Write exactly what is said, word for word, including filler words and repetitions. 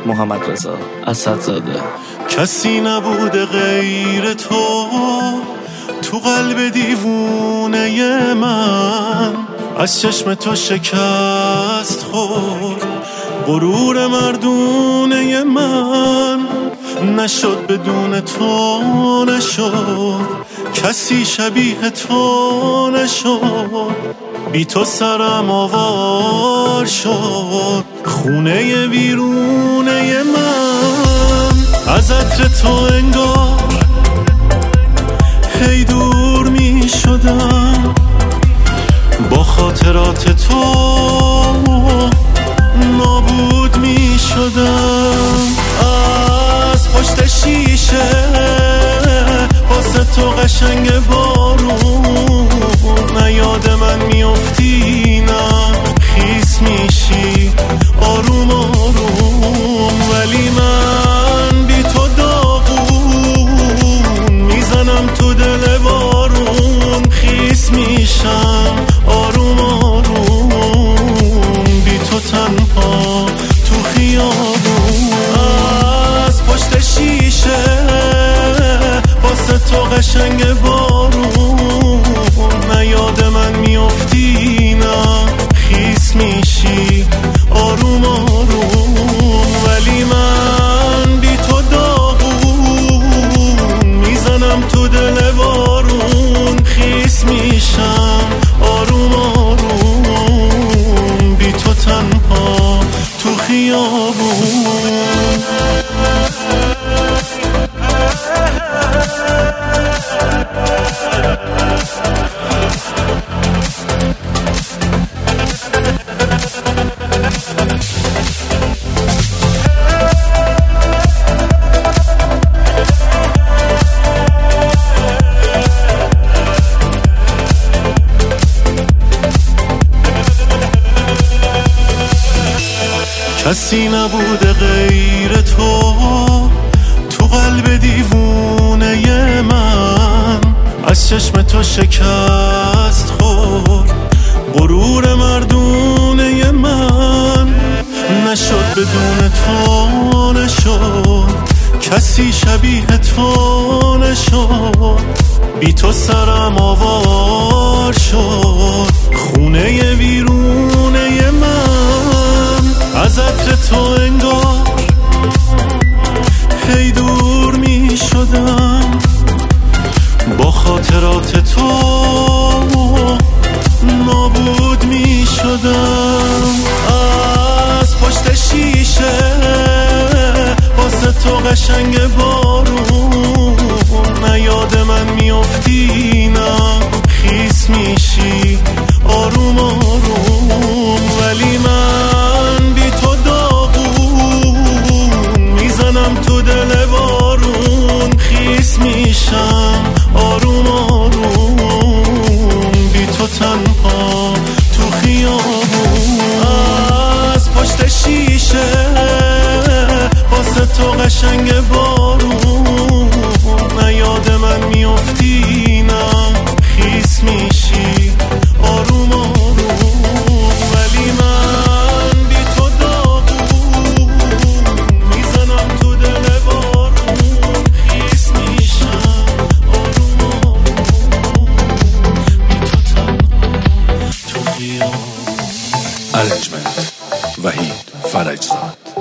محمد رضا اسدزاده. کسی نبوده غیر تو تو قلب دیوونه من، از چشم تو شکست خورد غرور مردونه من. نشد بدون تو، نشد کسی شبیه تو، نشد بی تو سرم آوار شد خونه ویرونه من. از عطر تو انگار هی دور می شدم، با خاطرات تو نابود می شدم. از پشت شیشه واسه تو قشنگ بارون، نه یاد من میافتی نه خیس میشی آروم آروم. ولی من بی تو داغون میزنم تو دل بارون، خیس میشم آروم آروم بی تو تنها تو خیابون. از پشت شیشه واسه تو قشنگ بارون، نه یاد من میافتی نه خیس میشی آروم آروم. ولی من بی تو داغون میزنم تو دل بارون، خیس میشم آروم آروم بی تو تنها تو خیابون. کسی نبوده غیر تو تو قلب دیوونه من، از چشم تو شکست خورد غرور مردونه من. نشد بدون تو، نشد کسی شبیه تو، نشد بی تو سرم آوار شد خونه ویرونه من. از عطر تو انگار هی دور می شدم، با خاطرات تو نابود می شدم. از پشت شیشه واسه تو قشنگ بارون، نه یاد من میافتی نه خیس میشی آروم آروم. ولی من بی تو داغون میزنم تو دل بارون، خیس میشم آروم آروم بی تو تنها تو خیابون. از پشت شیشه واسه تو قشنگ بارون، نه یاد من میافتی نه خیس میشی آروم آروم. ولی من بی تو داغون میزنم تو دل بارون، خیس میشم آروم آروم بی تو تنها تو خیابون. ارنجمنت وحید فرجزاد.